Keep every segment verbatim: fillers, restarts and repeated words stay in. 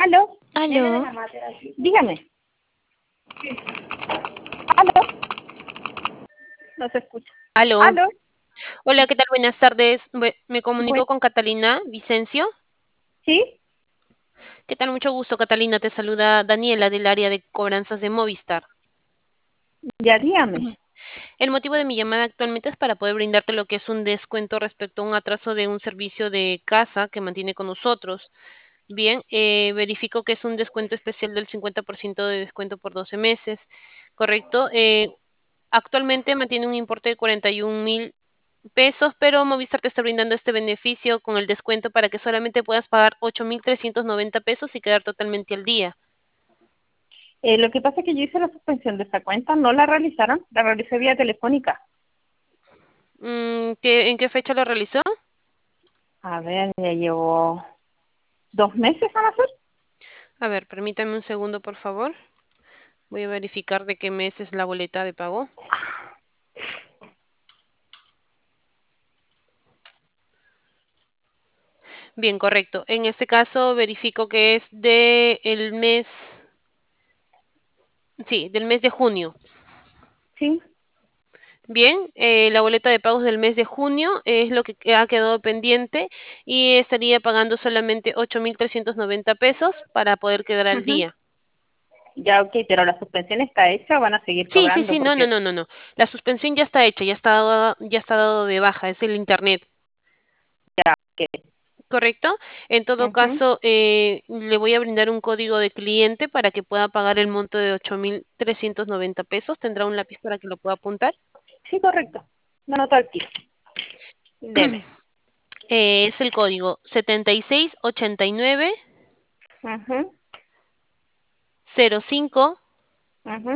¿Aló? Aló. Dígame. ¿Aló? No se escucha. Aló. ¿Aló? Hola, ¿qué tal? Buenas tardes. Bue- Me Bueno, comunico con Catalina Vicencio. ¿sí? ¿Qué tal? Mucho gusto, Catalina. Te saluda Daniela del área de cobranzas de Movistar. Ya dígame. Ujú. El motivo de mi llamada actualmente es para poder brindarte lo que es un descuento respecto a un atraso de un servicio de casa que mantiene con nosotros. Bien, eh, verifico que es un descuento especial del cincuenta por ciento de descuento por doce meses, ¿correcto? Eh, actualmente mantiene un importe de cuarenta y un mil pesos, pero Movistar te está brindando este beneficio con el descuento para que solamente puedas pagar ocho mil trescientos noventa pesos y quedar totalmente al día. Eh, lo que pasa es que yo hice la suspensión de esa cuenta, no la realizaron, la realicé vía telefónica. Mm, ¿qué- ¿en qué fecha lo realizó? A ver, ya llevo dos meses a hacer. A ver, permítame un segundo, por favor. Voy a verificar de qué mes es la boleta de pago. Bien, correcto. En este caso verifico que es de el mes, sí, del mes de junio. Sí, Bien, eh, la boleta de pagos del mes de junio es lo que que ha quedado pendiente y estaría pagando solamente ocho mil trescientos noventa pesos para poder quedar al ujú. día. Ya, ok, pero la suspensión está hecha, van a seguir Sí, sí, cobrando sí, no, no, porque... no, no, no. La suspensión ya está hecha, ya está dado, ya está dado de baja, es el internet, que- ¿correcto? En todo ujú. caso, eh, le voy a brindar un código de cliente para que pueda pagar el monto de ocho mil trescientos noventa pesos. ¿Tendrá un lápiz para que lo pueda apuntar? Sí, correcto. No noto aquí. Deme. Eh, es el código setenta y seis ochenta y nueve Ujú, cero cinco ujú.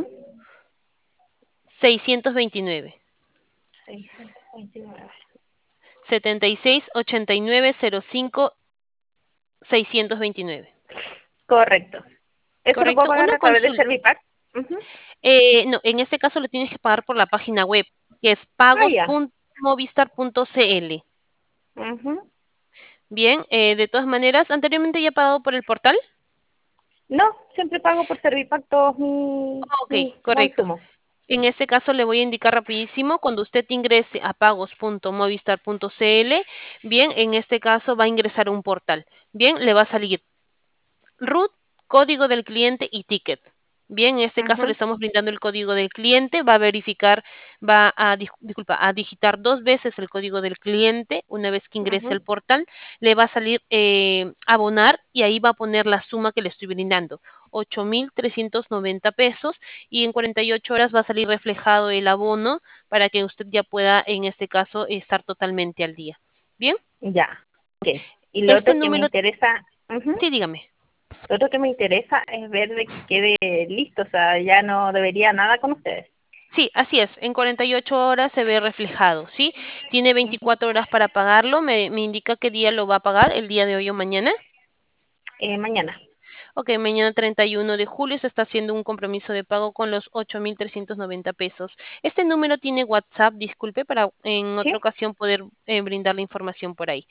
seiscientos veintinueve. seiscientos veintinueve. setenta y seis ochenta y nueve cero cinco seiscientos veintinueve. Correcto. ¿Eso lo puedo ¿Correcto? pagar Una a través de consulta. Servipack? Ujú. Eh, no, en este caso lo tienes que pagar por la página web, que es Ah, ya. pagos.movistar.cl. Ujú. Bien, eh, de todas maneras, anteriormente ya he pagado por el portal. No, siempre pago por Servipack todos mis, Ok, mis correcto. consumos. En este caso le voy a indicar rapidísimo, cuando usted ingrese a pagos.movistar.cl, bien, en este caso va a ingresar a un portal. Bien, le va a salir root, código del cliente y ticket. Bien, en este caso le Ujú, estamos brindando el código del cliente, va a verificar, va a, dis- disculpa, a digitar dos veces el código del cliente. Una vez que ingrese al ujú. portal, le va a salir eh, abonar y ahí va a poner la suma que le estoy brindando, ocho mil trescientos noventa pesos, y en cuarenta y ocho horas va a salir reflejado el abono para que usted ya pueda, en este caso, estar totalmente al día. Bien, Ya. Ok. Y lo este otro que me número, interesa, ujú, sí, dígame. lo otro que me interesa es ver de que quede listo, o sea, ya no debería nada con ustedes. Sí, así es. En cuarenta y ocho horas se ve reflejado, ¿sí? Tiene Ujú. veinticuatro horas para pagarlo. Me, me indica qué día lo va a pagar, el día de hoy o mañana. Eh, mañana. Ok, mañana treinta y uno de julio se está haciendo un compromiso de pago con los ocho mil trescientos noventa pesos. Este número tiene WhatsApp, disculpe, para en otra ¿Sí? ocasión poder eh, brindar la información por ahí.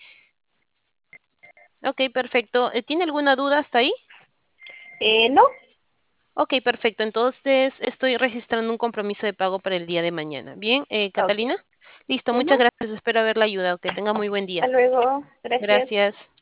Ok, perfecto. Eh, ¿Tiene alguna duda hasta ahí? Eh, no. Ok, perfecto. Entonces estoy registrando un compromiso de pago para el día de mañana. Bien, eh, Ok. Catalina. Listo, Ujú. muchas gracias. Espero haberla ayudado. Que tenga muy buen Hasta día. luego. Gracias. Gracias.